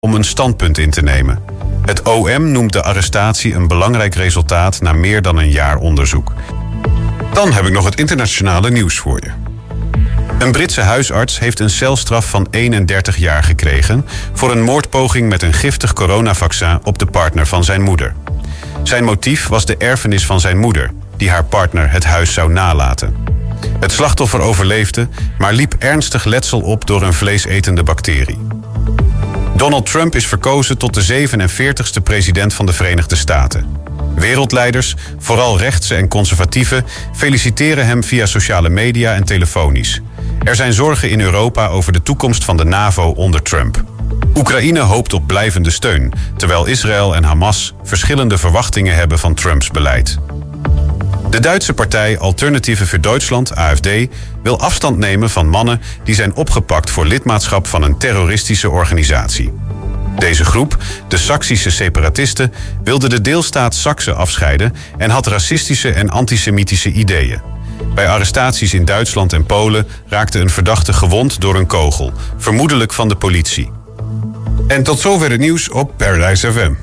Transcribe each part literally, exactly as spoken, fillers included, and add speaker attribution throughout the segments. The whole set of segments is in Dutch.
Speaker 1: om een standpunt in te nemen. Het O M noemt de arrestatie een belangrijk resultaat na meer dan een jaar onderzoek. Dan heb ik nog het internationale nieuws voor je. Een Britse huisarts heeft een celstraf van eenendertig jaar gekregen voor een moordpoging met een giftig coronavaccin op de partner van zijn moeder. Zijn motief was de erfenis van zijn moeder, die haar partner het huis zou nalaten. Het slachtoffer overleefde, maar liep ernstig letsel op door een vleesetende bacterie. Donald Trump is verkozen tot de zevenenveertigste president van de Verenigde Staten. Wereldleiders, vooral rechtse en conservatieven, feliciteren hem via sociale media en telefonisch. Er zijn zorgen in Europa over de toekomst van de NAVO onder Trump. Oekraïne hoopt op blijvende steun, terwijl Israël en Hamas verschillende verwachtingen hebben van Trumps beleid. De Duitse partij Alternatieven für Deutschland, A F D, wil afstand nemen van mannen die zijn opgepakt voor lidmaatschap van een terroristische organisatie. Deze groep, de Saksische separatisten, wilde de deelstaat Saksen afscheiden en had racistische en antisemitische ideeën. Bij arrestaties in Duitsland en Polen raakte een verdachte gewond door een kogel, vermoedelijk van de politie. En tot zover het nieuws op Paradise F M.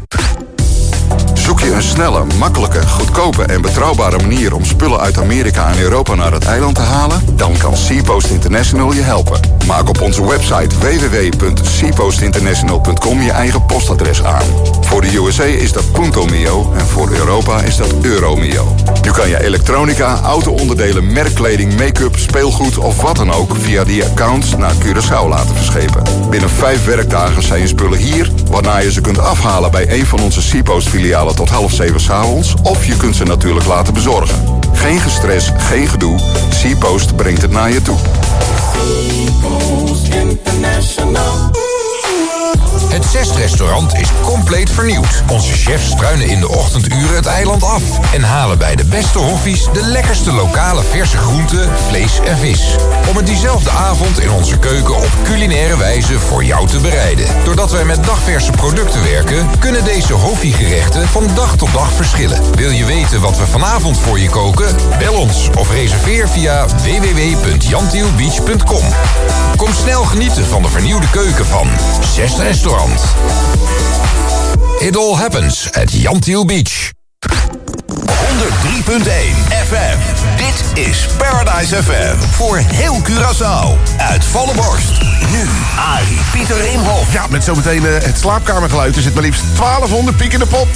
Speaker 2: Zoek je een snelle, makkelijke, goedkope en betrouwbare manier om spullen uit Amerika en Europa naar het eiland te halen? Dan kan SeaPost International je helpen. Maak op onze website w w w punt seapost international punt com je eigen postadres aan. Voor de U S A is dat Punto Mio en voor Europa is dat Euromio. Nu kan je elektronica, auto-onderdelen, merkkleding, make-up, speelgoed of wat dan ook via die accounts naar Curaçao laten verschepen. Binnen vijf werkdagen zijn je spullen hier, waarna je ze kunt afhalen bij een van onze SeaPost filialen tot half zeven 's avonds, of je kunt ze natuurlijk laten bezorgen. Geen gestres, geen gedoe. SeaPost brengt het naar je toe.
Speaker 3: SeaPost International.
Speaker 4: Het Zest-restaurant is compleet vernieuwd. Onze chefs struinen in de ochtenduren het eiland af en halen bij de beste hoffies de lekkerste lokale verse groenten, vlees en vis. Om het diezelfde avond in onze keuken op culinaire wijze voor jou te bereiden. Doordat wij met dagverse producten werken, kunnen deze hoffiegerechten van dag tot dag verschillen. Wil je weten wat we vanavond voor je koken? Bel ons of reserveer via w w w punt jan tiel beach punt com. Kom snel genieten van de vernieuwde keuken van Zest-restaurant. It all happens at Jan Tiel Beach.
Speaker 5: honderd drie punt één F M. Dit is Paradise F M. Voor heel Curaçao. Uit volle borst. Nu Arie Pieter Imhoff.
Speaker 6: Ja, met zometeen uh, het slaapkamergeluid. Er zit maar liefst twaalfhonderd piek in de pot.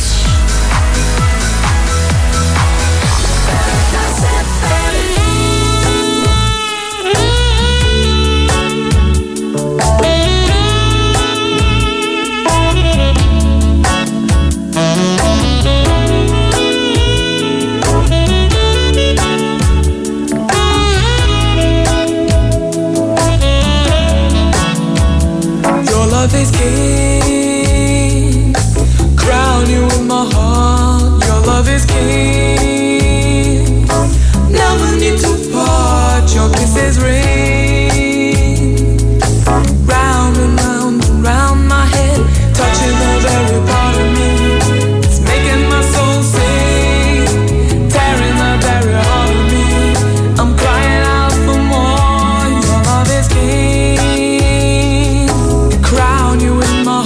Speaker 7: Love is king, crown you in my heart. Your love is king, never need to part. Your kisses ring, round and round and round my head, touching the very part of me. It's making my soul sing, tearing the very heart of me. I'm crying out for more. Your love is king, crown you in my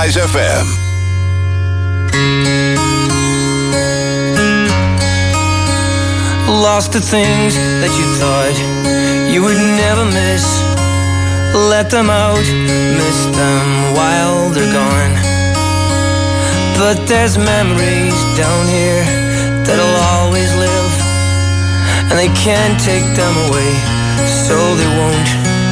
Speaker 5: Paradise F M.
Speaker 8: Lost the things that you thought you would never miss. Let them out, miss them while they're gone. But there's memories down here that'll always live, and they can't take them away, so they won't.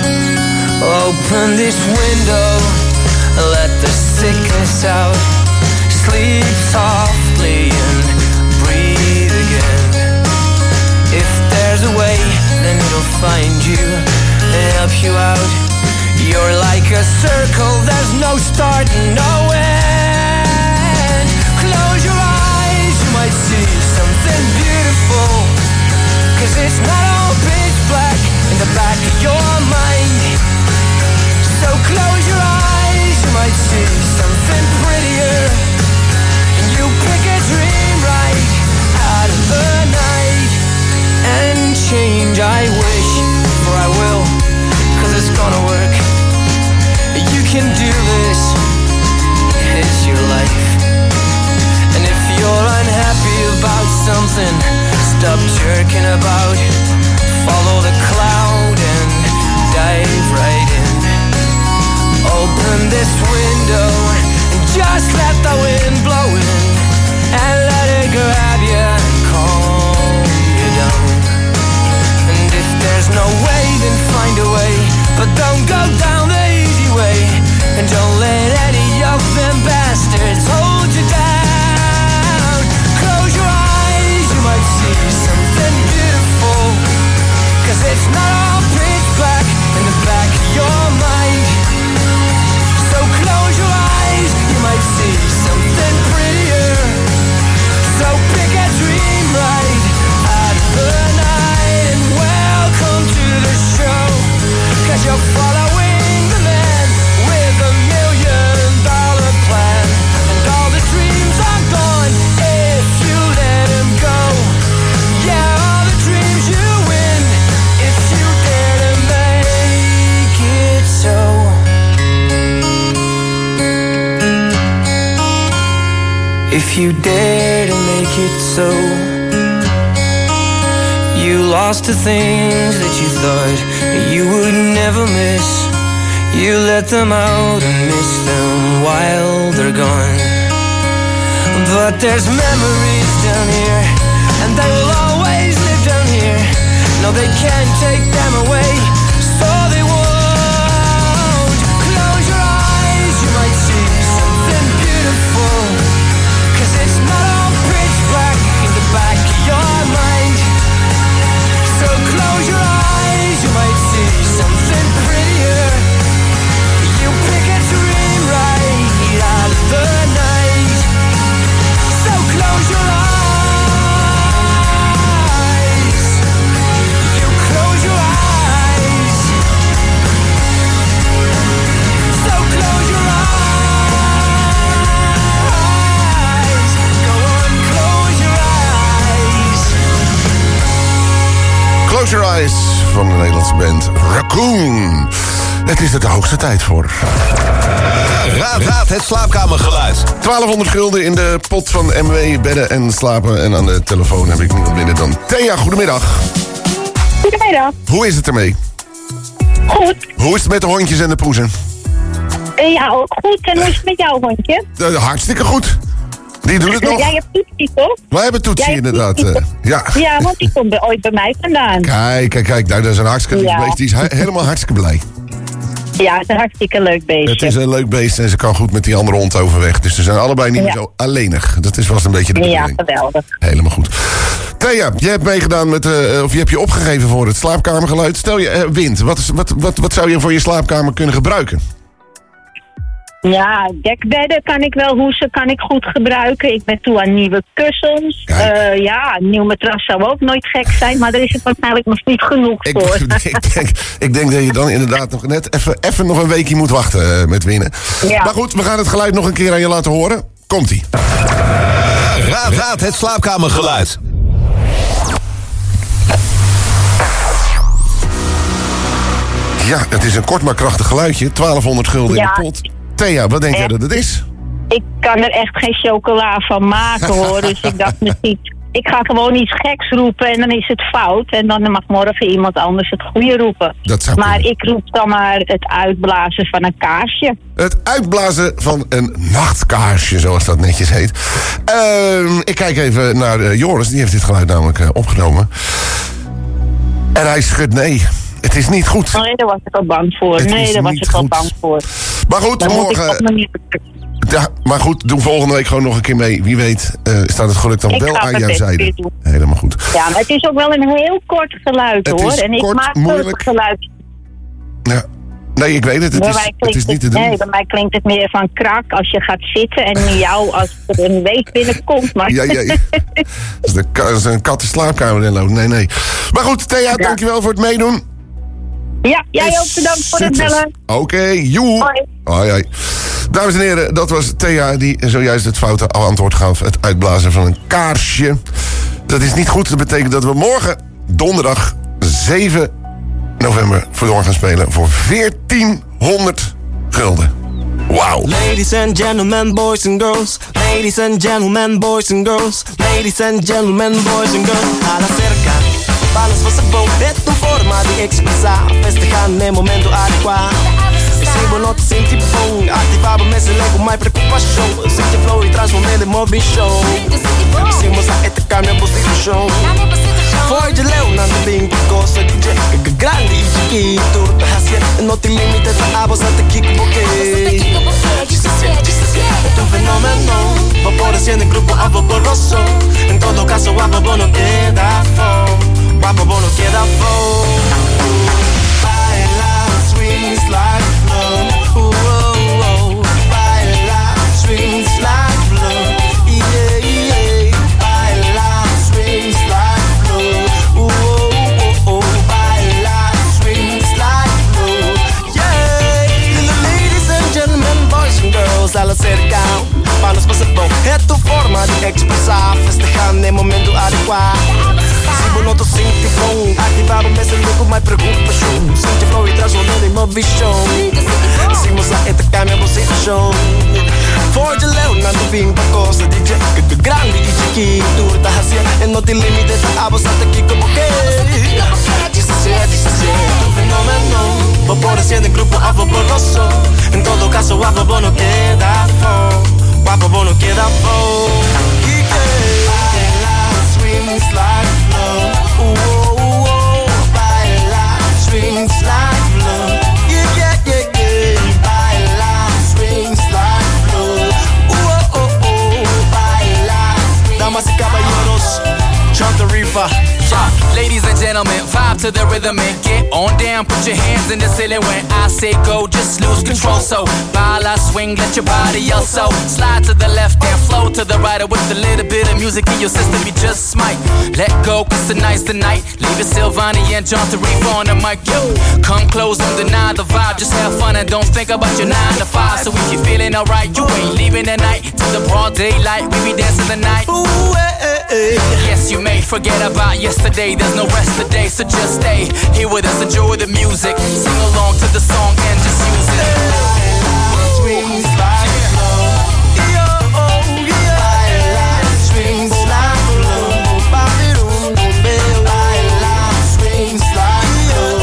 Speaker 8: Open this window, let the sickness out. Sleep softly and breathe again. If there's a way, then it'll find you and help you out. You're like a circle, there's no start and no end. Close your eyes, you might see something beautiful, 'cause it's not all pitch black in the back of your mind. So close your eyes, you might see something prettier, and you pick a dream right out of the night. And change I wish, for I will, 'cause it's gonna work. You can do this, it's your life. And if you're unhappy about something, stop jerking about. Follow the cloud and dive right in. Open this window and just let the wind blow in, and let it grab you and calm you down. And if there's no way, then find a way, but don't go down the easy way, and don't let any of them bastards hold you down. Close your eyes, you might see something beautiful, 'cause it's not all pitch black in the back of your mind. So close your eyes, you might see something prettier. So pick a dream right out of the night, and welcome to the show, 'cause you're following the man with a million dollar plan. And all the dreams are gone if you let him go. Yeah, all the dreams you win if you dare to make it so. If you dare to make it so. You lost the things that you thought you would never miss. You let them out and miss them while they're gone. But there's memories down here, and they will always live down here. No, they can't take them away, so they won't. Close your eyes, you might see something beautiful, 'cause it's not all pitch black in the back of your mind. So close your eyes, you might see something prettier. You pick a dream right out of the night. So close your eyes. You close your eyes. So close your eyes. Go on, close your eyes.
Speaker 6: Close Your Eyes van de Nederlandse band Raccoon. Het is er de hoogste tijd voor.
Speaker 5: Raad, raad het slaapkamergeluid.
Speaker 6: twaalfhonderd gulden in de pot van M W, bedden en slapen. En aan de telefoon heb ik niemand binnen dan Thea. Goedemiddag.
Speaker 9: Goedemiddag.
Speaker 6: Hoe is het ermee?
Speaker 9: Goed.
Speaker 6: Hoe is het met de hondjes en de poezen?
Speaker 9: Uh, ja, ook goed. En hoe is het met jouw hondje?
Speaker 6: Uh, hartstikke goed. Die doet het nog.
Speaker 9: Jij hebt Toetsie, toch?
Speaker 6: Wij hebben Toetsie, inderdaad. Uh, ja.
Speaker 9: ja, want die komt ooit bij mij vandaan.
Speaker 6: Kijk, kijk, kijk. Nou, dat is een hartstikke lief
Speaker 9: Ja.
Speaker 6: beest. Die is he- helemaal hartstikke blij.
Speaker 9: Ja, het is een hartstikke leuk beestje.
Speaker 6: Het is een leuk beest en ze kan goed met die andere hond overweg. Dus ze zijn allebei niet
Speaker 9: Ja.
Speaker 6: meer zo alleenig. Dat is, was een beetje de
Speaker 9: Ja,
Speaker 6: bedoeling.
Speaker 9: geweldig.
Speaker 6: Helemaal goed. Thea, jij hebt meegedaan met, uh, of je hebt je opgegeven voor het slaapkamergeluid. Stel je uh, wint, wat, is, wat, wat, wat zou je voor je slaapkamer kunnen gebruiken?
Speaker 9: Ja, dekbedden kan ik wel, hoesen kan ik goed gebruiken. Ik ben toe aan nieuwe kussens. Uh, ja, een nieuw matras zou ook nooit gek zijn, maar daar is het waarschijnlijk nog niet genoeg
Speaker 6: Ik,
Speaker 9: voor.
Speaker 6: ik, denk, ik denk dat je dan inderdaad nog net even, even nog een weekje moet wachten uh, met winnen.
Speaker 9: Ja.
Speaker 6: Maar goed, we gaan het geluid nog een keer aan je laten horen. Komt-ie.
Speaker 5: Raad, raad het slaapkamergeluid.
Speaker 6: Ja, het is een kort maar krachtig geluidje. twaalfhonderd gulden
Speaker 9: Ja.
Speaker 6: in de pot. Thea, wat denk jij
Speaker 9: Echt?
Speaker 6: dat het is?
Speaker 9: Ik kan er echt geen chocola van maken, hoor. Dus ik dacht misschien... Ik ga gewoon iets geks roepen en dan is het fout. En dan mag morgen iemand anders het goede roepen.
Speaker 6: Dat zou
Speaker 9: maar
Speaker 6: kunnen.
Speaker 9: ik roep dan maar het uitblazen van een kaarsje.
Speaker 6: Het uitblazen van een nachtkaarsje, zoals dat netjes heet. Uh, ik kijk even naar uh, Joris, die heeft dit geluid namelijk uh, opgenomen. En hij schudt nee. Het is niet goed.
Speaker 9: Nee, daar was ik al bang voor.
Speaker 6: Het
Speaker 9: nee,
Speaker 6: is
Speaker 9: daar was
Speaker 6: niet
Speaker 9: ik al
Speaker 6: goed.
Speaker 9: bang voor.
Speaker 6: Maar goed,
Speaker 9: Dan moet ik
Speaker 6: morgen...
Speaker 9: op mijn nieuwe-
Speaker 6: Ja, maar goed, doe volgende week gewoon nog een keer mee. Wie weet uh, staat het geluk dan
Speaker 9: Ik
Speaker 6: wel
Speaker 9: ga
Speaker 6: aan
Speaker 9: het
Speaker 6: jouw
Speaker 9: best
Speaker 6: zijde.
Speaker 9: weer doen.
Speaker 6: Helemaal goed.
Speaker 9: Ja, maar het is ook wel een heel kort geluid,
Speaker 6: Het
Speaker 9: hoor.
Speaker 6: is
Speaker 9: En ik
Speaker 6: kort,
Speaker 9: maak
Speaker 6: moeilijk.
Speaker 9: het geluid.
Speaker 6: Ja. Nee, ik weet het. Het
Speaker 9: Bij
Speaker 6: is,
Speaker 9: mij
Speaker 6: het
Speaker 9: klinkt
Speaker 6: is niet te
Speaker 9: het-
Speaker 6: doen.
Speaker 9: Nee, bij mij klinkt het meer van krak als je gaat zitten en jou als er een week binnenkomt. Maar...
Speaker 6: Ja, ja, ja. Als de ka- als een kat de slaapkamer in loopt. Nee, nee. Maar goed, Thea,
Speaker 9: Ja.
Speaker 6: dankjewel voor het meedoen.
Speaker 9: Ja, jij ook bedankt voor het
Speaker 6: Succes.
Speaker 9: bellen.
Speaker 6: Oké, okay, joe.
Speaker 9: Hoi.
Speaker 6: Hoi, hoi. Dames en heren, dat was Thea die zojuist het foute antwoord gaf. Het uitblazen van een kaarsje. Dat is niet goed. Dat betekent dat we morgen, donderdag zeven november, voor gaan spelen voor veertienhonderd gulden. Wauw.
Speaker 3: Ladies and gentlemen, boys and girls. Ladies and gentlemen, boys and girls. Ladies and gentlemen, boys and girls. A la cerca, balas você bom. De tu forma de expressar. Festejar no momento adequado. Eu sigo não te senti bom. Ativava me lego mais preocupação. Sente flow e transformei em movie show. Hicimos a ética, minha posição. Foi de Leonardo bem que gosta de D J. Que grande e chiquito. Não te limita a você te que porque. Dice sí, dice sí. Tu fenómeno. Vapor haciendo en grupo a vaporoso. En todo caso, guapo, vos no queda fo. Guapo, vos no queda fo. Baila, swings like flow. Ooh, oh, oh. Baila, swings like flow. Yeah, yeah. Baila, swings like flow. Ooh, oh, oh, oh. Baila, swings like flow. Yeah. Ladies and gentlemen, boys and girls, al acercar. Para nos pasar bom. É tu forma de expressar. Festejar no momento adequado. Se vou não te sentir bom. Ativar o mesmo logo mais preocupação. Sente flow e transformando em movie show. Hicimos a ética, minha posição. Foi de Leonardo vim pra costa D J. Que tu grande e chiquito. Tá assim, e não te limites a você tá aqui como que. Dice sí, dice sí. Tu fenómeno. Vapor haciendo en grupo a vaporoso. En todo caso, guapo, vos no queda fo. Guapo, vos no queda fo. Y que baila, swings like flow. Ooh, oh, oh. Baila, swings like flow. Yeah, yeah, yeah, yeah. Baila, swings like flow. Ooh, oh, oh, oh. Baila. Damas y caballeros, John the Reaper.
Speaker 10: Yeah. Ladies and gentlemen, vibe to the rhythm and get on down. Put your hands in the ceiling when I say go, just lose control. So, baila, swing, let your body also slide to the left and flow to the right. With a little bit of music in your system, you just might let go, cause tonight's the night. Leave it Silvani and John Tarifa on the mic. Yo, come close, don't deny the vibe. Just have fun and don't think about your nine to five. So if you're feeling alright, you ain't leaving the night. To the broad daylight, we be dancing the night.
Speaker 3: Ooh, eh, eh, eh.
Speaker 10: Yes, you may forget about yesterday. There's no rest today, so just stay here with us. Enjoy the music, sing along to the song and just use it.
Speaker 3: Swings like flow. Yeah, oh, yeah. Baila, swings like flow. Babylon, baila, swings like flow.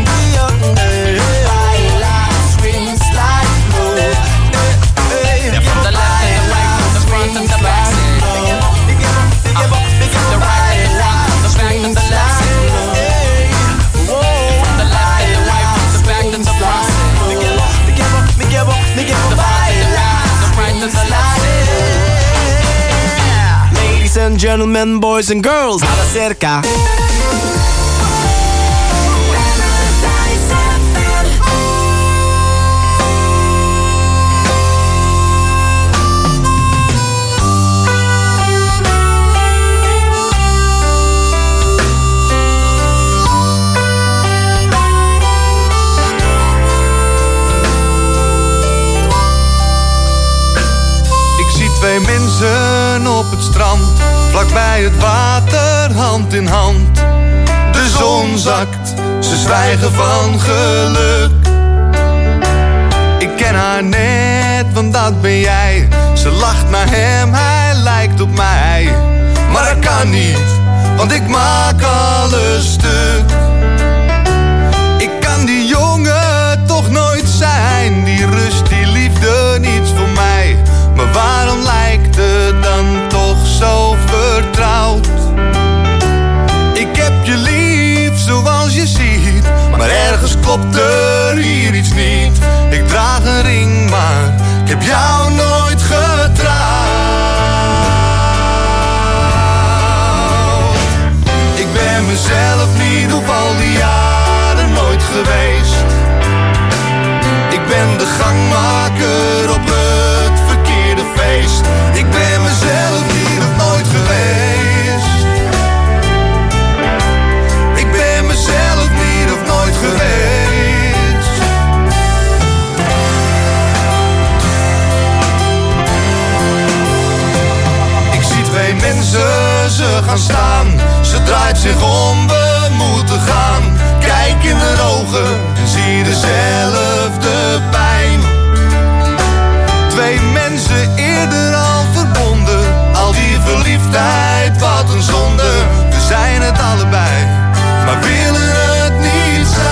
Speaker 3: Baila, swings like flow.
Speaker 10: From the left and the right, from the front and the back. From the right and the front, from the back and the left. From the left and the right, from the back and the front.
Speaker 3: Ladies and gentlemen, boys and girls, a la cerca.
Speaker 11: Twee mensen op het strand, vlakbij het water, hand in hand. De zon zakt, ze zwijgen van geluk. Ik ken haar net, want dat ben jij. Ze lacht naar hem, hij lijkt op mij. Maar dat kan niet, want ik maak alles stuk. Ik kan die jongen toch nooit zijn. Die rust, die liefde, niets voor mij. Maar waarom lijkt het dan toch zo vertrouwd? Ik heb je lief, zoals je ziet. Maar ergens klopt er hier iets niet. Ik draag een ring, maar ik heb jou nooit getrouwd. Ik ben mezelf niet op al die jaren nooit geweest. Ik ben de gangmaker op het verkeerde feest. Ik ben mezelf niet of nooit geweest. Ik ben mezelf niet of nooit geweest. Ik zie twee mensen, ze gaan staan. Ze draait zich om, we moeten gaan. Kijk in de ogen en zie dezelfde pijn. Twee mensen eerder al verbonden. Al die verliefdheid, wat een zonde. We zijn het allebei, maar willen het niet zijn.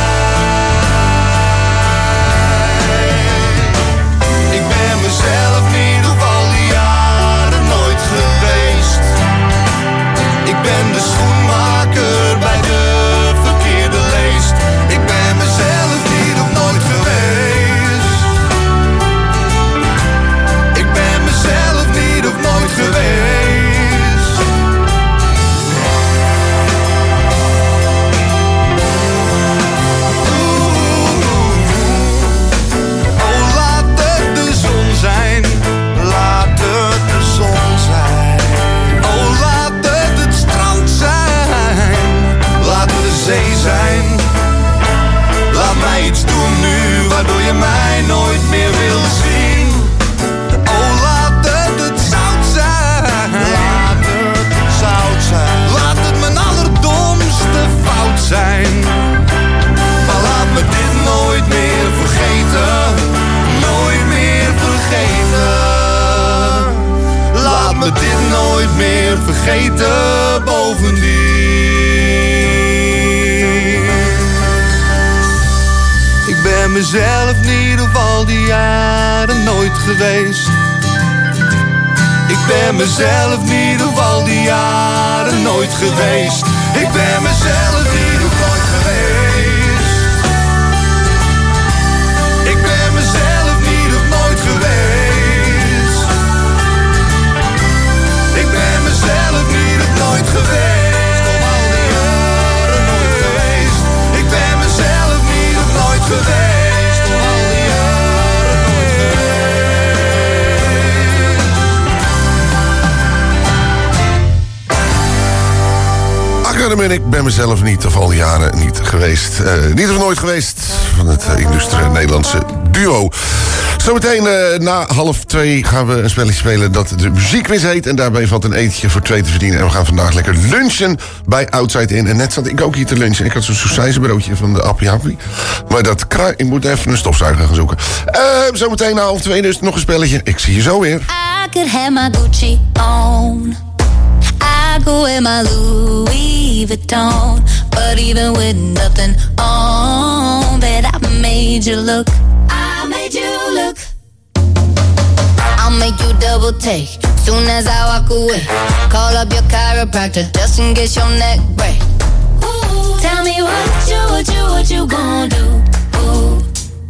Speaker 11: Ik ben mezelf niet op al die jaren nooit geweest. Ik ben de schoenmaker bij de verkeerde leest. Ik ben mezelf niet of nooit geweest. Ik ben mezelf niet of nooit geweest. Oh, laat het de zon zijn. Laat het de zon zijn. Oh, laat het het strand zijn. Laat het de zee zijn. Laat mij iets doen nu, waardoor je mij nooit meer wil zien. Oh, laat het het zout zijn. Laat het het zout zijn. Laat het mijn allerdomste fout zijn. Maar laat me dit nooit meer vergeten. Nooit meer vergeten. Laat me dit nooit meer vergeten, bovendien. Ik ben mezelf niet op al die jaren nooit geweest. Ik ben mezelf niet op al die jaren nooit geweest. Ik ben mezelf niet op nooit geweest. Ik ben mezelf niet op nooit geweest. Ik ben mezelf niet op nooit geweest. Op al die jaren nooit geweest. Ik ben mezelf niet op nooit geweest. Op al die jaren nooit geweest.
Speaker 6: Akadem en ik ben mezelf niet of al die jaren niet geweest. Uh, niet of nooit geweest van het uh, illustre Nederlandse duo. Zometeen uh, na half twee gaan we een spelletje spelen dat de muziekquiz heet. En daarbij valt een etentje voor twee te verdienen. En we gaan vandaag lekker lunchen bij Outside In. En net zat ik ook hier te lunchen. Ik had zo'n sausijzenbroodje van de Appie Happy. Maar dat kruid, ik moet even een stofzuiger gaan zoeken. Uh, zometeen na half twee dus nog een spelletje. Ik zie je zo weer.
Speaker 12: I could have my Gucci on. I go in my Louis Vuitton. But even with nothing on, that I made you look. I made you look. I'll make you double take soon as I walk away. Call up your chiropractor just in case your neck break. Ooh, tell me what you, what you, what you gonna do? Ooh.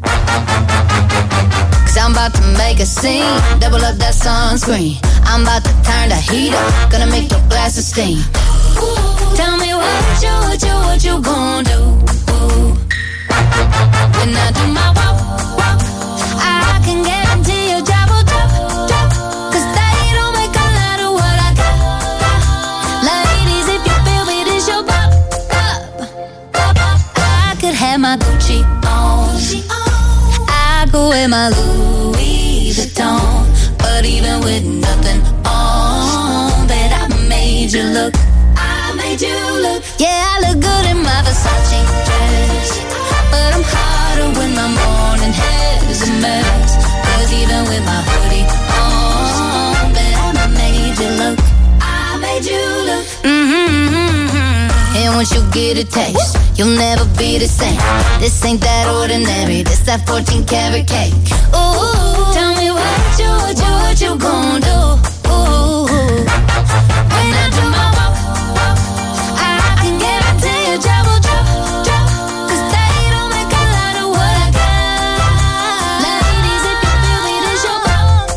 Speaker 12: Cause I'm about to make a scene. Double up that sunscreen. I'm about to turn the heat up. Gonna make your glasses steam. Ooh, tell me what you, what you, what you gonna do? Ooh. When I do my walk, walk, I can guarantee your job will drop, drop. Cause they don't make a lot of what I got. Ladies, if you feel me, this your pop, pop, pop, pop. I could have my Gucci on. I go with my Louis Vuitton. But even with nothing on, that I made you look. I made you look. Yeah, I look good in my Versace dress, but I'm hot harder when my morning hair's a mess. Cause even with my hoodie on, but I made you look. I made you look. Mm-hmm. And once you get a taste, you'll never be the same. This ain't that ordinary. This that fourteen karat cake. Ooh, tell me what you, what you, what you gon' do? Ooh, when I do my walk, I can guarantee you trouble, trouble, trouble. Cause they don't make a lot of what I got. Ladies, if you feel me, this your cup.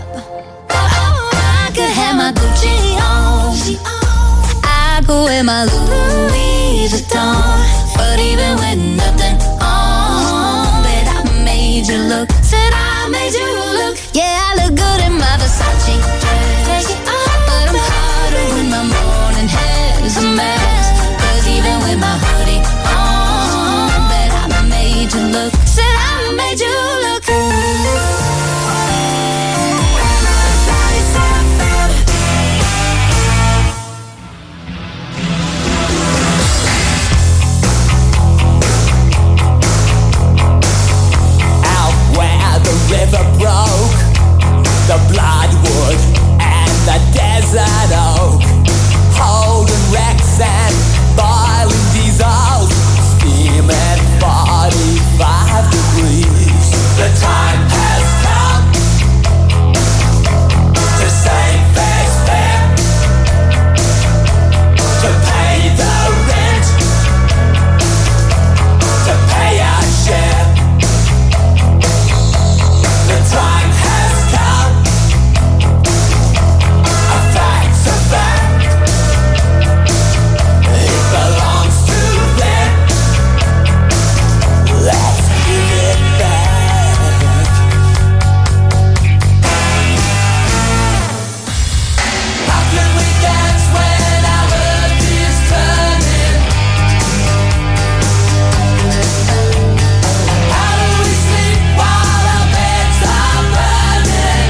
Speaker 12: I could have my Gucci on, I could wear my Louis Vuitton, but even with nothing on, bet I made you look. Said I made you look. Yeah, I look good in my Versace dress, but I'm harder when my morning hair's a mess. Cause even with my hoodie on, bet I made you look. Said I made you look.
Speaker 13: River broke, the bloodwood and the desert oak, holding wrecks and boiling diesels, steam at forty-five degrees. The time has come to save fair's fair, to pay the rent, to pay our share. The time has come. A fact's a fact. It belongs to them. Let's give it back. How can we dance when our earth is turning? How do we sleep while our beds are burning?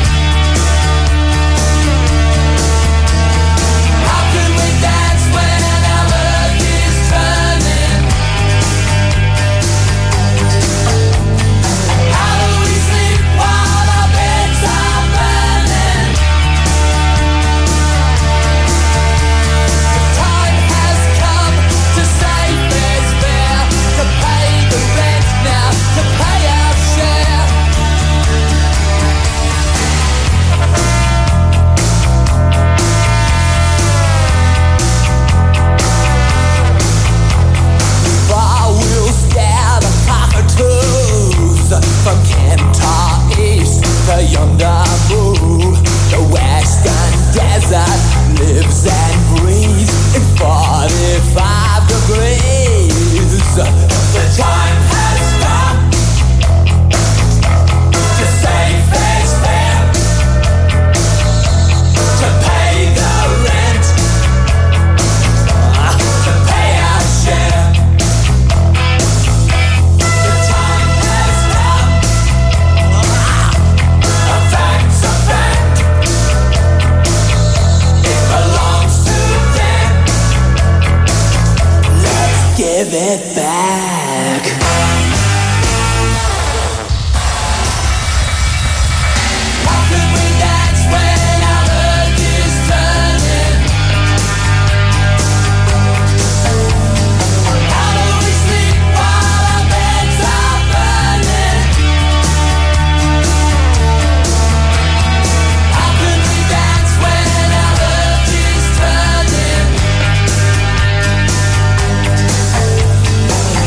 Speaker 13: How can we dance when our earth is turning? How do we sleep while our beds are burning? The time has come to save fair's fair, to pay the rent now, to pay our share. Far we'll scare the cockatoos from Kentar East to yonder moon. The western desert lives and breathes in forty-five degrees. The time has come to save fair's fair, to pay the rent, to pay our share. The time has come. A fact's a fact. It belongs to them. Let's give it back. How can we dance when our earth is turning? How do we sleep while our beds are burning? How can we dance when our earth is turning?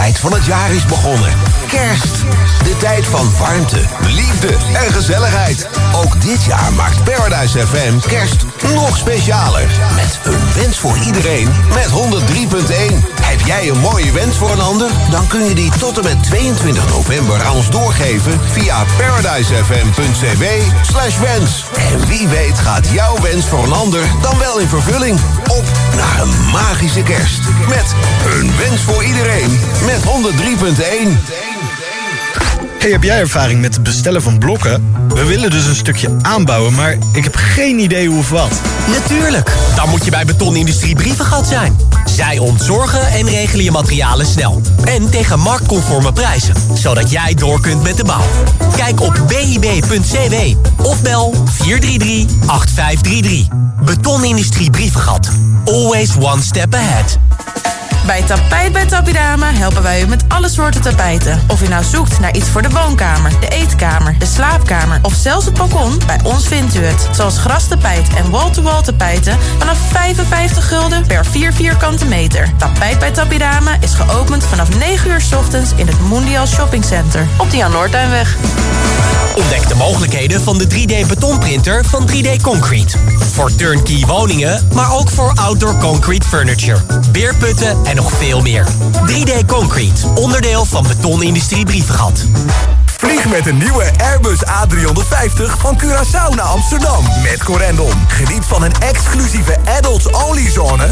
Speaker 5: tijd van het jaar is begonnen. Kerst. De tijd van warmte, liefde en gezelligheid. Ook dit jaar maakt Paradise F M kerst nog specialer. Met een wens voor iedereen met honderd drie punt één. Heb jij een mooie wens voor een ander? Dan kun je die tot en met tweeëntwintig november aan ons doorgeven via paradisefm.cw slash wens. En wie weet gaat jouw wens voor een ander dan wel in vervulling. Op naar een magische kerst. Met een wens voor iedereen met honderd drie punt één.
Speaker 14: Hey, heb jij ervaring met het bestellen van blokken? We willen dus een stukje aanbouwen, maar ik heb geen idee hoe of wat.
Speaker 15: Natuurlijk, dan moet je bij Betonindustrie Brievengat zijn. Zij ontzorgen en regelen je materialen snel. En tegen marktconforme prijzen, zodat jij door kunt met de bouw. Kijk op b i b punt c w of bel vier drie drie, acht vijf drie drie. Betonindustrie Brievengat. Always one step ahead.
Speaker 16: Bij Tapijt bij Tapidama helpen wij u met alle soorten tapijten. Of u nou zoekt naar iets voor de woonkamer, de eetkamer, de slaapkamer of zelfs het balkon, bij ons vindt u het. Zoals grastapijt en wall-to-wall tapijten vanaf vijfenvijftig gulden per vier vierkante meter. Tapijt bij Tapidama is geopend vanaf negen uur 's ochtends in het Mondial Shopping Center op de Jan Noordtuinweg.
Speaker 15: Ontdek de mogelijkheden van de drie D betonprinter van drie D Concrete. Voor turnkey woningen, maar ook voor outdoor concrete furniture, beerputten en nog veel meer. drie D Concrete, onderdeel van Betonindustrie Brievengat.
Speaker 17: Vlieg met een nieuwe Airbus A driehonderdvijftig van Curaçao naar Amsterdam met Corendon. Geniet van een exclusieve adults-only zone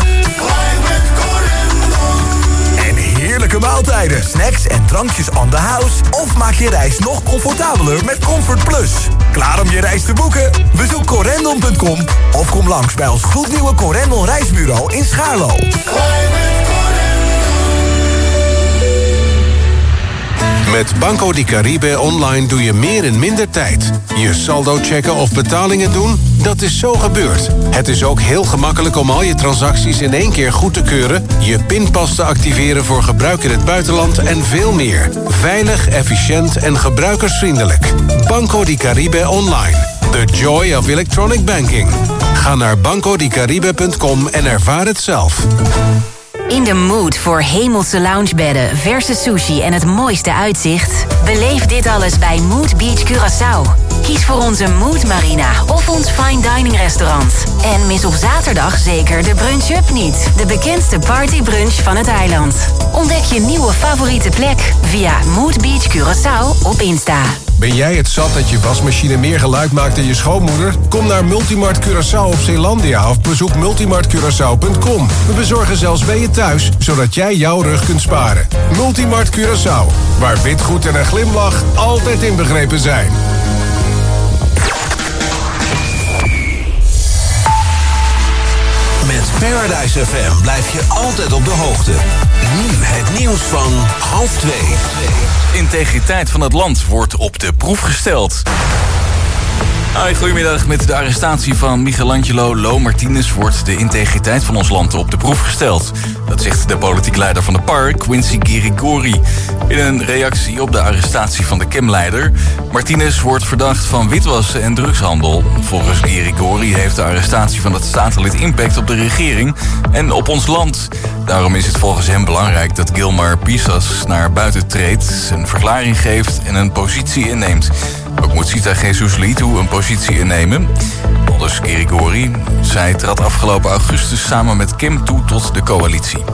Speaker 17: en heerlijke maaltijden, snacks en drankjes on the house. Of maak je reis nog comfortabeler met Comfort Plus. Klaar om je reis te boeken? Bezoek corendon punt com of kom langs bij ons gloednieuwe Corendon reisbureau in Schaarlo.
Speaker 18: Met Banco di Caribe Online doe je meer in minder tijd. Je saldo checken of betalingen doen? Dat is zo gebeurd. Het is ook heel gemakkelijk om al je transacties in één keer goed te keuren, je pinpas te activeren voor gebruik in het buitenland en veel meer. Veilig, efficiënt en gebruikersvriendelijk. Banco di Caribe Online. The joy of electronic banking. Ga naar banco di caribe punt com en ervaar het zelf.
Speaker 19: In de mood voor hemelse loungebedden, verse sushi en het mooiste uitzicht? Beleef dit alles bij Mood Beach Curaçao. Kies voor onze Mood Marina of ons fine dining restaurant. En mis op zaterdag zeker de Brunch Up niet. De bekendste partybrunch van het eiland. Ontdek je nieuwe favoriete plek via Mood Beach Curaçao op Insta.
Speaker 18: Ben jij het zat dat je wasmachine meer geluid maakt dan je schoonmoeder? Kom naar Multimart Curaçao op Zeelandia of bezoek multimart curaçao punt com. We bezorgen zelfs bij je thuis, zodat jij jouw rug kunt sparen. Multimart Curaçao, waar witgoed en een glimlach altijd inbegrepen zijn.
Speaker 5: Met Paradise F M blijf je altijd op de hoogte. Nu het nieuws van half twee.
Speaker 20: De integriteit van het land wordt op de proef gesteld. Hoi, goedemiddag. Met de arrestatie van Michelangelo Lo Martinez wordt de integriteit van ons land op de proef gesteld. Dat zegt de politiek leider van de P A R, Quincy Girigori, in een reactie op de arrestatie van de C E M-leider. Martinez wordt verdacht van witwassen en drugshandel. Volgens Girigori heeft de arrestatie van het statenlid impact op de regering en op ons land. Daarom is het volgens hem belangrijk dat Gilmar Pisas naar buiten treedt, een verklaring geeft en een positie inneemt. Ook moet Sita Jesus Litu een positie innemen. Volgens Girigori, zij trad afgelopen augustus samen met Kim toe tot de coalitie.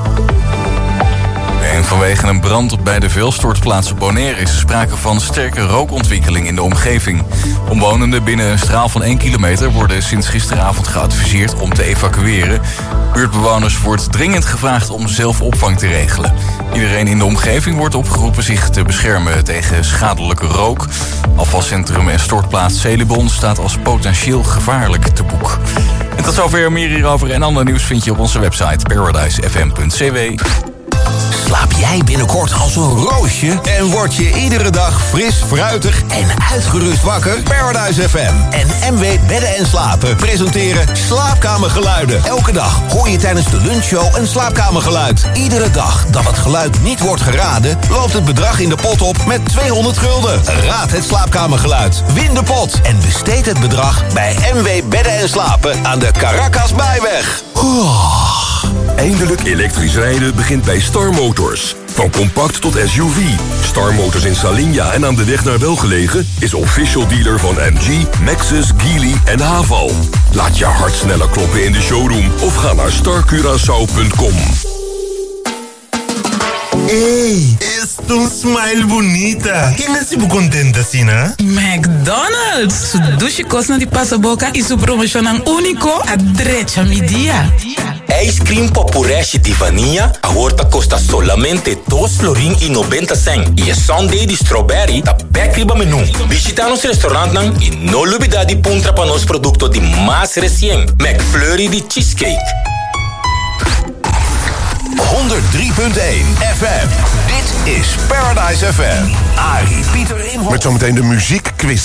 Speaker 20: En vanwege een brand bij de veelstortplaats op Bonaire is er sprake van sterke rookontwikkeling in de omgeving. Omwonenden binnen een straal van één kilometer worden sinds gisteravond geadviseerd om te evacueren. Buurtbewoners wordt dringend gevraagd om zelf opvang te regelen. Iedereen in de omgeving wordt opgeroepen zich te beschermen tegen schadelijke rook. Afvalcentrum en stortplaats Celebon staat als potentieel gevaarlijk te boek. En tot zover, meer hierover en ander nieuws vind je op onze website paradise f m punt c w.
Speaker 5: Slaap jij binnenkort als een roosje en word je iedere dag fris, fruitig en uitgerust wakker? Paradise F M en M W Bedden en Slapen presenteren Slaapkamergeluiden. Elke dag hoor je tijdens de lunchshow een slaapkamergeluid. Iedere dag dat het geluid niet wordt geraden, loopt het bedrag in de pot op met tweehonderd gulden. Raad het slaapkamergeluid, win de pot en besteed het bedrag bij M W Bedden en Slapen aan de Caracas Bijweg.
Speaker 21: Eindelijk elektrisch rijden begint bij Star Motors. Van compact tot S U V. Star Motors in Salinja en aan de weg naar Welgelegen is official dealer van M G, Maxus, Geely en Haval. Laat je hart sneller kloppen in de showroom of ga naar star curaçao punt com.
Speaker 22: Ei, es tu smile bonita. Quem é tipo contente assim, né?
Speaker 23: McDonald's. Su dushi cosna di pasaboca e su promocionan único a drecha mi dia.
Speaker 24: Ice cream popureste de vanilla, a horta custa solamente dois florin e noventa cent. E a sundae de strawberry tá bekriba menu. Visita nos restaurant nang e no lubida di puntra pa nos producto de mais recien. McFlurry de cheesecake.
Speaker 5: honderd drie punt één F M. Dit is Paradise F M. Arie, Pieter Imhoff.
Speaker 6: Met zometeen de muziekquiz.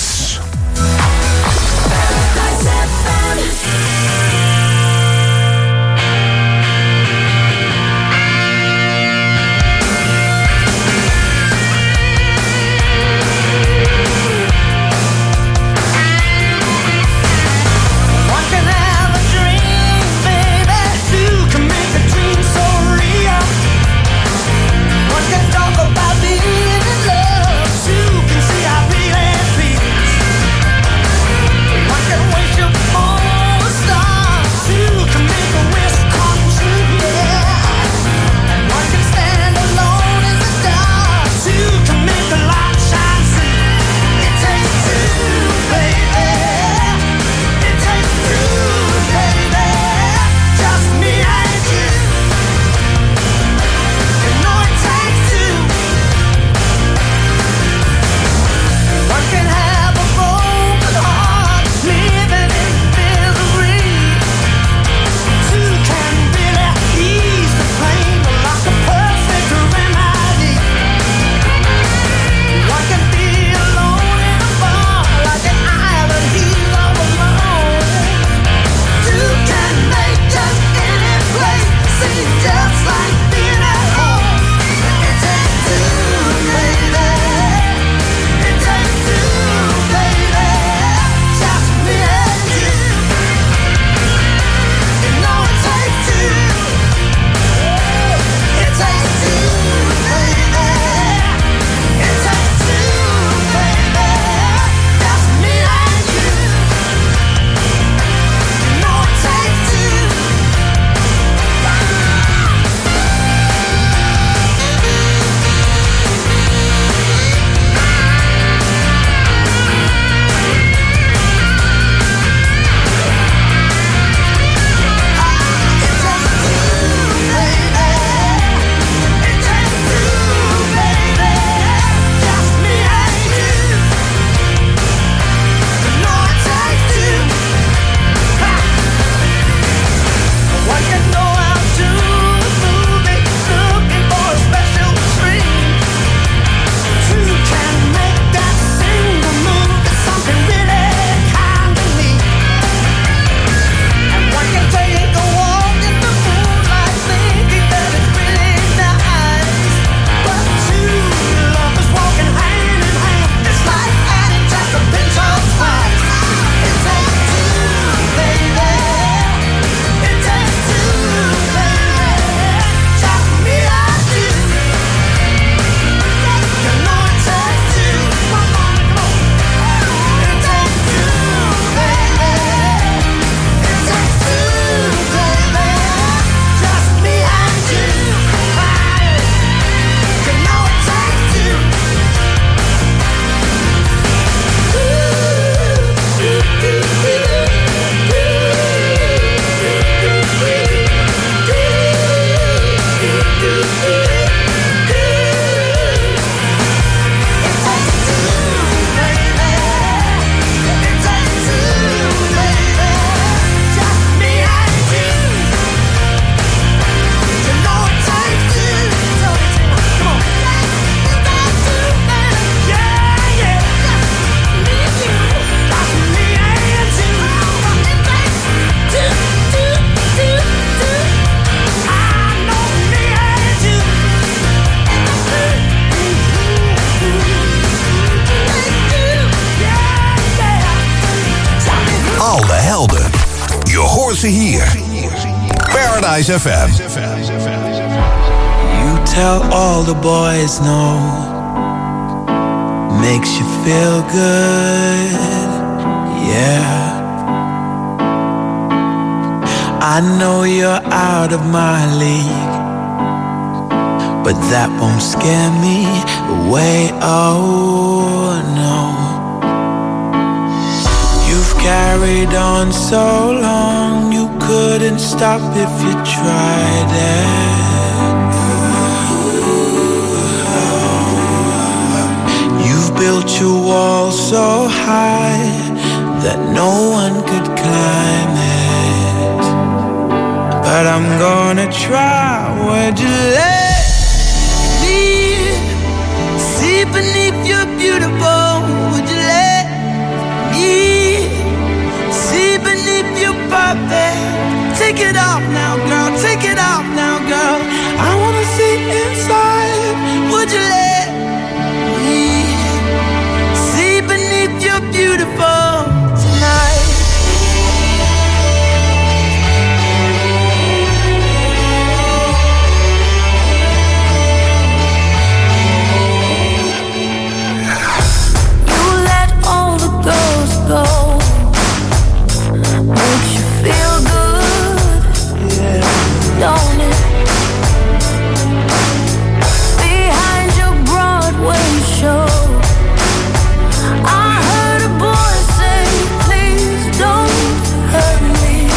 Speaker 5: Ze hier. Paradise F M.
Speaker 3: You tell all the boys no. Makes you feel good. Yeah. I know you're out of my league, but that won't scare me away. Oh no. You've carried on so long, you couldn't stop if you tried it. You've built your wall so high that no one could climb it. But I'm gonna try. Would you let me see beneath your beautiful? Would you let me see beneath your perfect? Take it off now, girl. Take it off now, girl. I wanna see inside. Would you let me see beneath your beautiful tonight? Go. Makes you feel good, yeah. Don't it? Behind your Broadway show, I heard a boy say, please don't hurt me.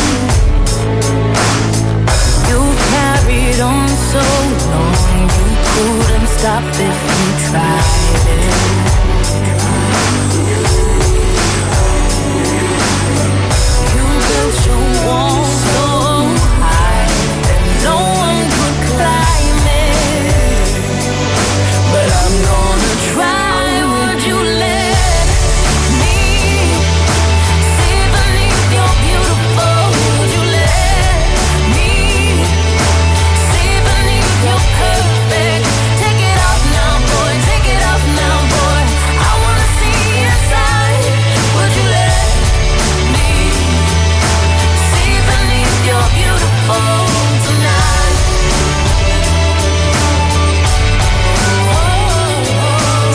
Speaker 3: You carried on so long, you couldn't stop if you tried it. Wall so high that no one could climb it, but I'm gonna try. Would you let me see beneath your beautiful? Would you let me see beneath your perfect? Take it off now, boy. Take it off now, boy. I wanna see inside. Would you let you're beautiful tonight. Oh,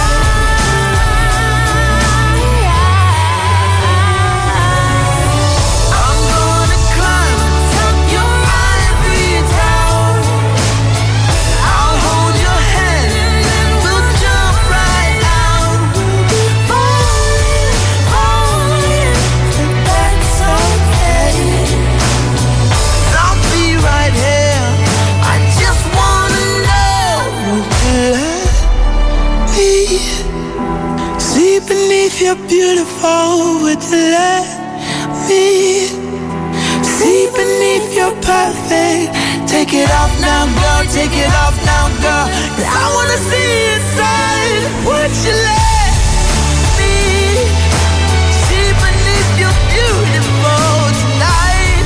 Speaker 3: I'm gonna climb atop your ivory tower. I'll hold your hand and then we'll jump right out. Falling, falling, but that's okay. I'll be right here. I just wanna know. Would you let me see beneath your beautiful? Would you let me see beneath your perfect? Take it off now, girl. Take it off now, girl. 'Cause I wanna see inside. Would you let me see beneath your beautiful tonight?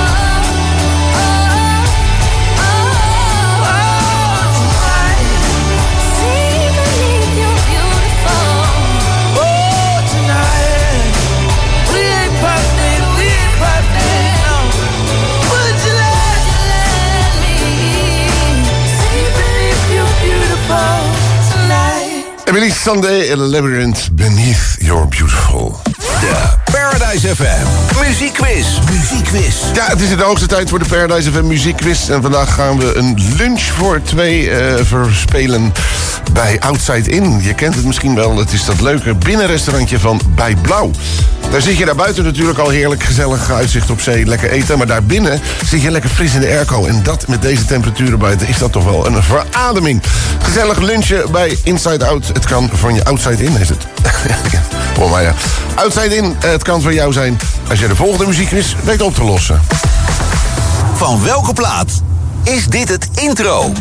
Speaker 6: Emily Sandé en Labyrinth Beneath Your Beautiful.
Speaker 5: De Paradise F M Muziekquiz. Muziekquiz.
Speaker 6: Ja, het is de hoogste tijd voor de Paradise F M Muziekquiz. En vandaag gaan we een lunch voor twee uh, verspelen bij Outside In. Je kent het misschien wel, het is dat leuke binnenrestaurantje van Bij Blauw. Daar zit je daar buiten natuurlijk al heerlijk gezellig uitzicht op zee, lekker eten. Maar daar binnen zit je lekker fris in de airco. En dat met deze temperaturen buiten is dat toch wel een verademing. Gezellig lunchen bij Inside Out. Het kan van je Outside In, is het. Hoor maar ja. Outside In, het kan van jou zijn als je de volgende muziekquiz weet op te lossen.
Speaker 5: Van welke plaat is dit het intro?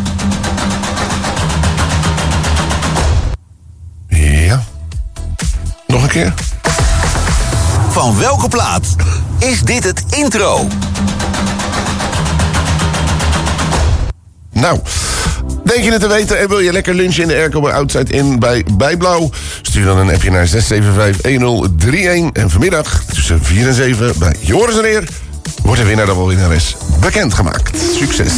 Speaker 6: Ja. Nog een keer.
Speaker 5: Van welke plaat is dit het intro?
Speaker 6: Nou, denk je het te weten en wil je lekker lunchen in de airco bij Outside In bij Bijblauw? Stuur dan een appje naar zes zeven vijf een nul drie een. En vanmiddag tussen vier en zeven bij Joris en Eer wordt de winnaar of winnares bekendgemaakt. Succes!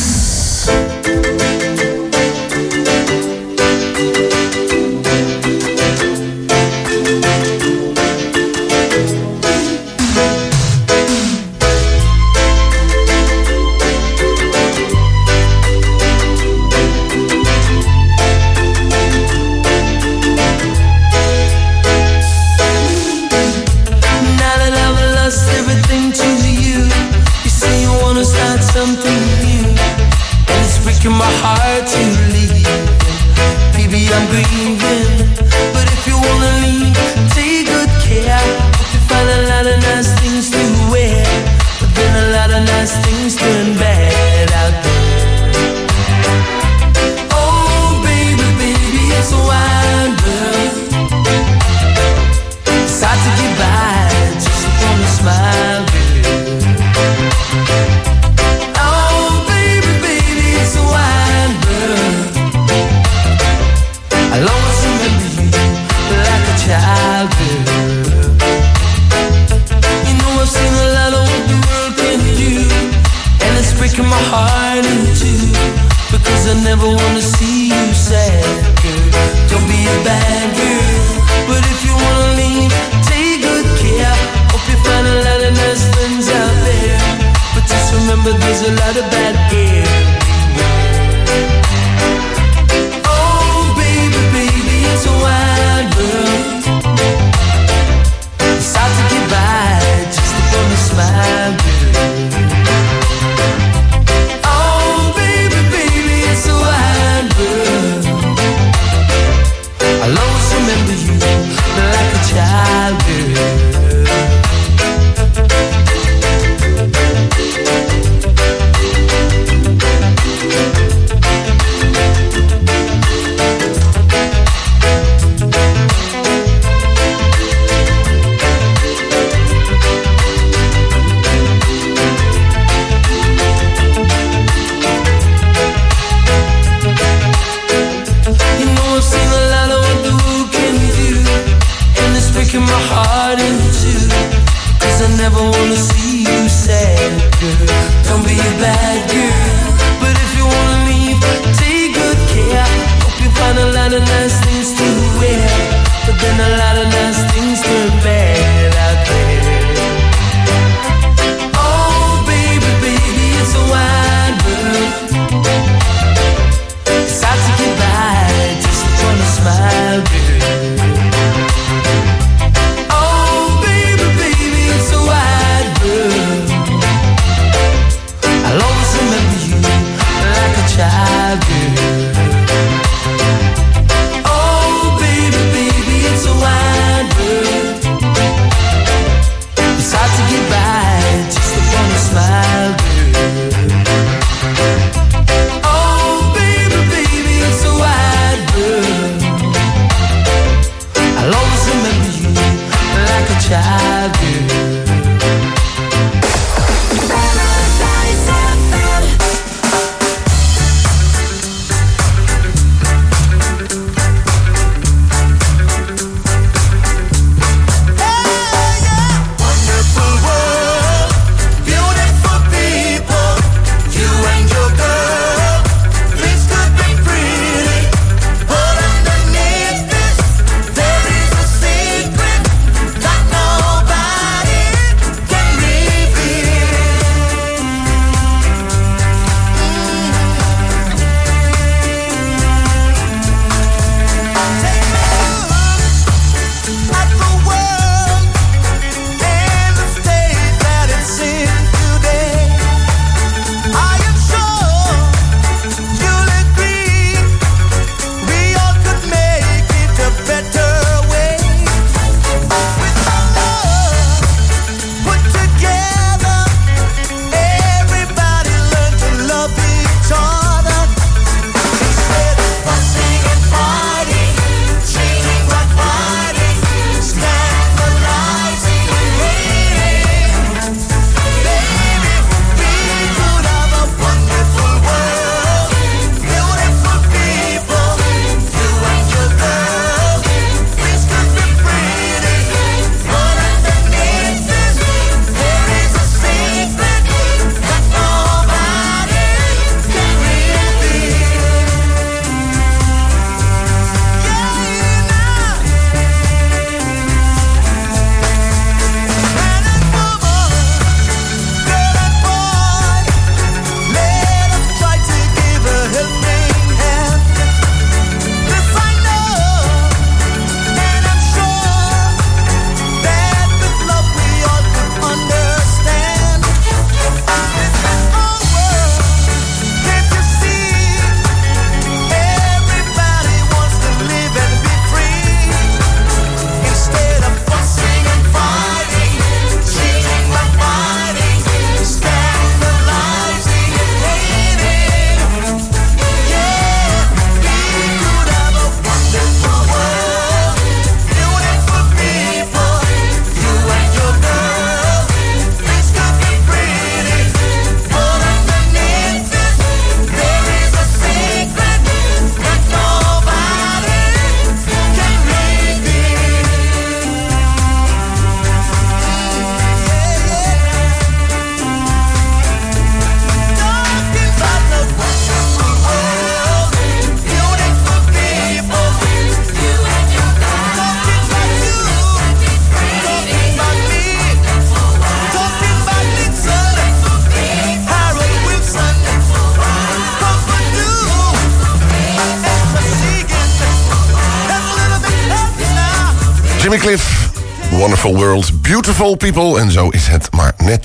Speaker 6: Jimmy Cliff, Wonderful World, Beautiful People. En zo is het maar net.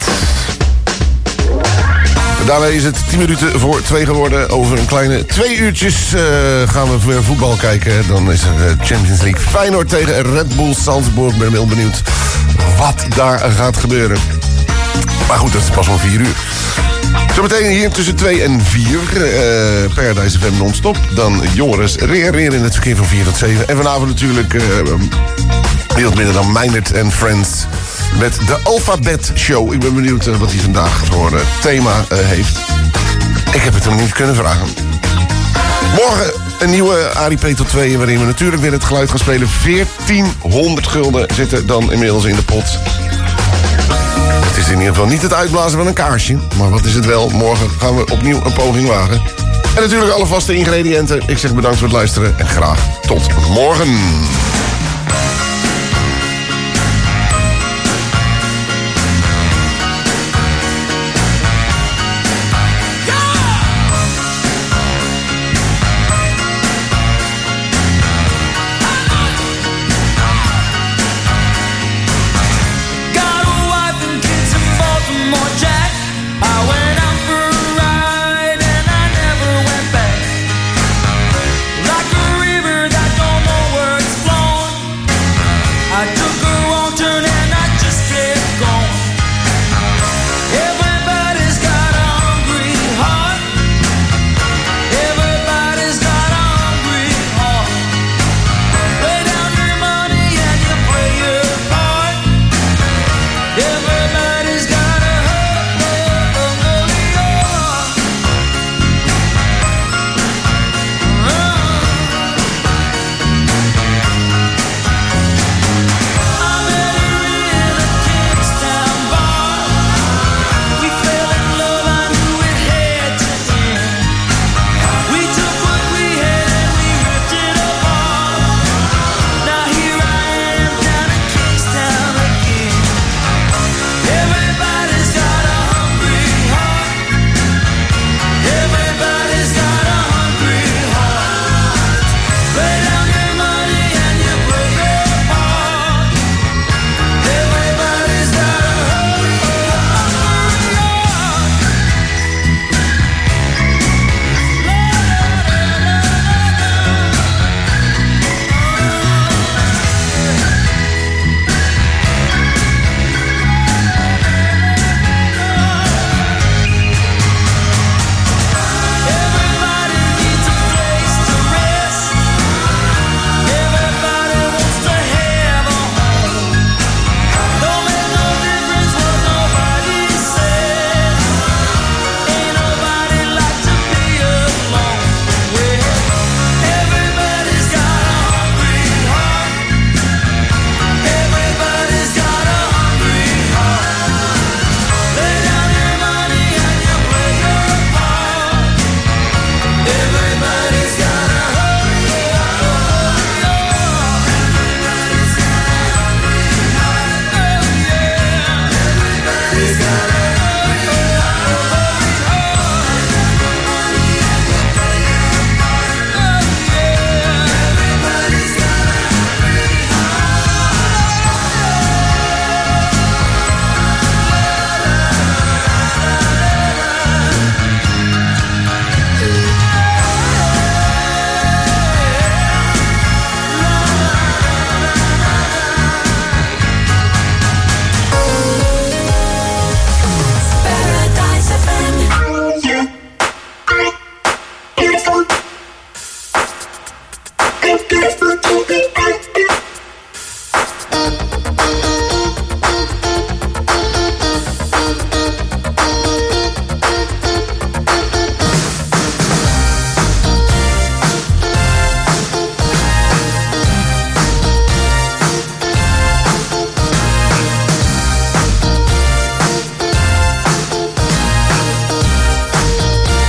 Speaker 6: Daarmee is het tien minuten voor twee geworden. Over een kleine twee uurtjes uh, gaan we weer voetbal kijken. Dan is er uh, Champions League Feyenoord tegen Red Bull Salzburg. Ik ben heel benieuwd wat daar gaat gebeuren. Maar goed, dat is pas om vier uur. Zometeen hier tussen twee en vier. Uh, Paradise F M non-stop. Dan Jongeres Reer in het verkeer van vier tot zeven. En vanavond natuurlijk uh, niemand minder dan Meindert en Friends. Met de Alphabet Show. Ik ben benieuwd uh, wat hij vandaag voor uh, thema uh, heeft. Ik heb het hem niet kunnen vragen. Morgen een nieuwe Arie Peter twee... waarin we natuurlijk weer het geluid gaan spelen. veertienhonderd gulden zitten dan inmiddels in de pot. Het is in ieder geval niet het uitblazen van een kaarsje. Maar wat is het wel? Morgen gaan we opnieuw een poging wagen. En natuurlijk alle vaste ingrediënten. Ik zeg bedankt voor het luisteren en graag tot morgen.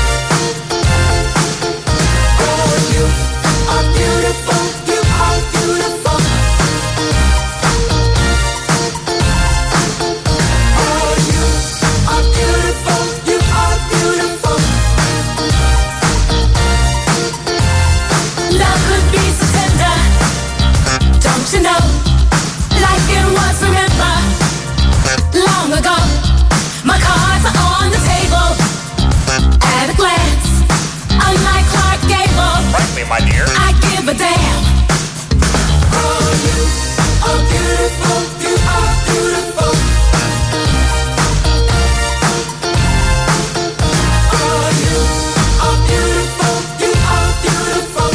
Speaker 13: Are beautiful, you are beautiful. give a damn. Oh, you are beautiful, you are beautiful. Oh, you are beautiful, you are beautiful.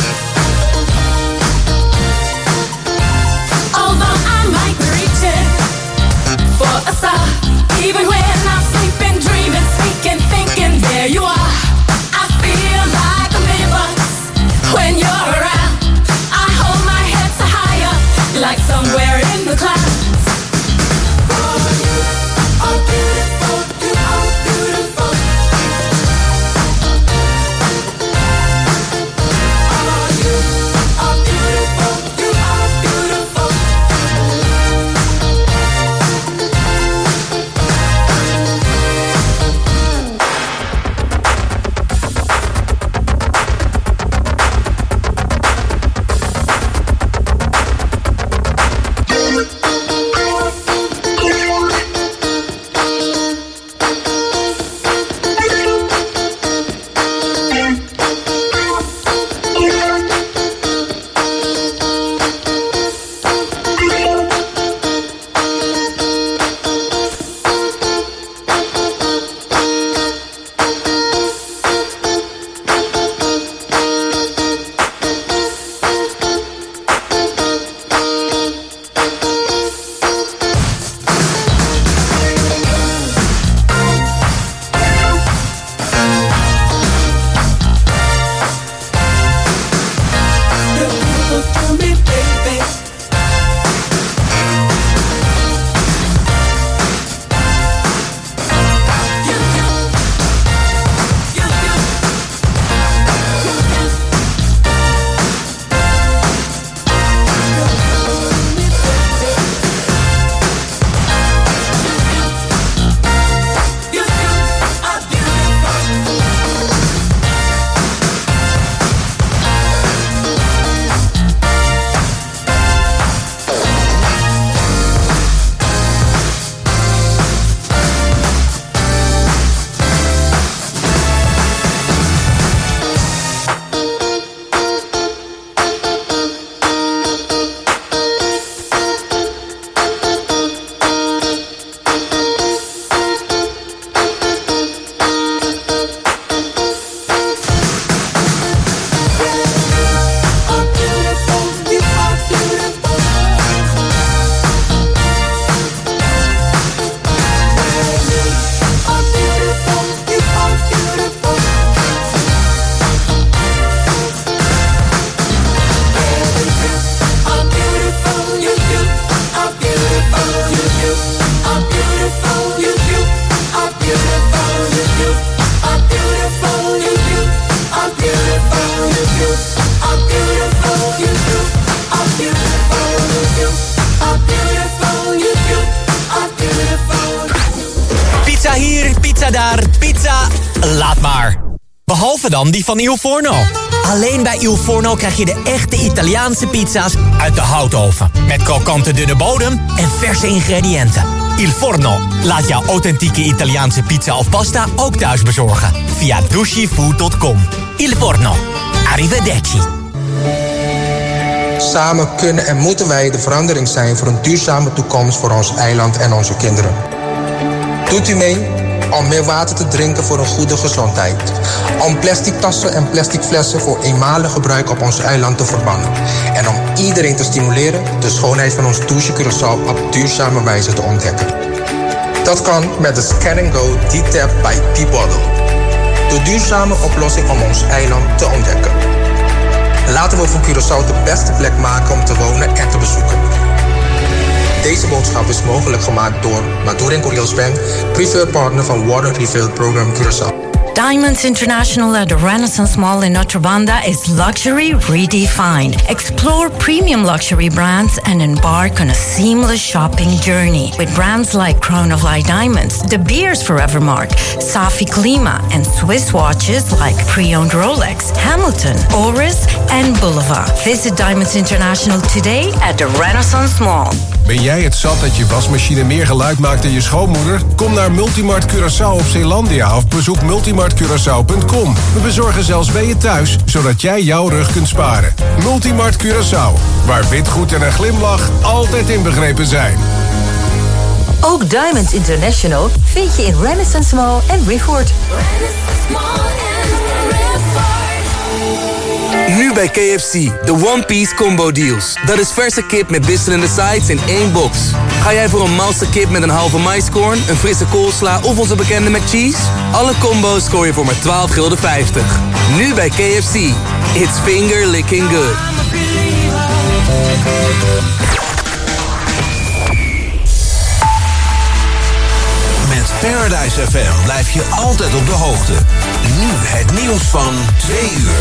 Speaker 13: Although I might be reaching for a star, even when I'm sleeping, dreaming, speaking, thinking, there you are. I feel like a million bucks when you're around. I hold my head so higher, like somewhere in the clouds. Oh, you are beautiful, you are beautiful. Oh, you are beautiful, you are beautiful.
Speaker 15: Pizza hier, pizza daar, pizza... Laat maar. Behalve dan die van Il Forno. Alleen bij Il Forno krijg je de echte Italiaanse pizza's uit de houtoven. Met krokante dunne bodem en verse ingrediënten. Il Forno laat jouw authentieke Italiaanse pizza of pasta ook thuis bezorgen. Via dushifood punt com. Il Forno. Arrivederci.
Speaker 1: Samen kunnen en moeten wij de verandering zijn voor een duurzame toekomst voor ons eiland en onze kinderen. Doet u mee om meer water te drinken voor een goede gezondheid. Om plastic tassen en plastic flessen voor eenmalig gebruik op ons eiland te verbannen. En om iedereen te stimuleren de schoonheid van ons douche Curaçao op duurzame wijze te ontdekken. Dat kan met de Scan and Go D-Tap bij P-Bottle. De duurzame oplossing om ons eiland te ontdekken. Laten we voor Curaçao de beste plek maken om te wonen en te bezoeken. Deze boodschap is mogelijk gemaakt door Madur en Corrielsbank, preferred partner van Water Refill Program Curaçao.
Speaker 2: Diamonds International at the Renaissance Mall in Notre Banda is luxury redefined. Explore premium luxury brands and embark on a seamless shopping journey with brands like Crown of Light Diamonds, De Beers Forevermark, Safi Klima, and Swiss watches like pre-owned Rolex, Hamilton, Oris, and Boulevard. Visit Diamonds International today at the Renaissance Mall.
Speaker 18: Ben jij het zat dat je wasmachine meer geluid maakt dan je schoonmoeder? Kom naar Multimart Curaçao op Zeelandia of bezoek multimart curaçao punt com. We bezorgen zelfs bij je thuis, zodat jij jouw rug kunt sparen. Multimart Curaçao, waar witgoed en een glimlach altijd inbegrepen zijn.
Speaker 4: Ook Diamonds International vind je in Renaissance Mall en Rifford.
Speaker 7: Nu bij K F C, de One Piece Combo Deals. Dat is verse kip met wisselende sides in één box. Ga jij voor een malse kip met een halve maiskorn, een frisse koolsla of onze bekende McCheese? Alle combo's scoor je voor maar twaalf gulden vijftig. Nu bij K F C. It's finger licking good.
Speaker 5: Met Paradise F M blijf je altijd op de hoogte. Nu het nieuws van twee uur.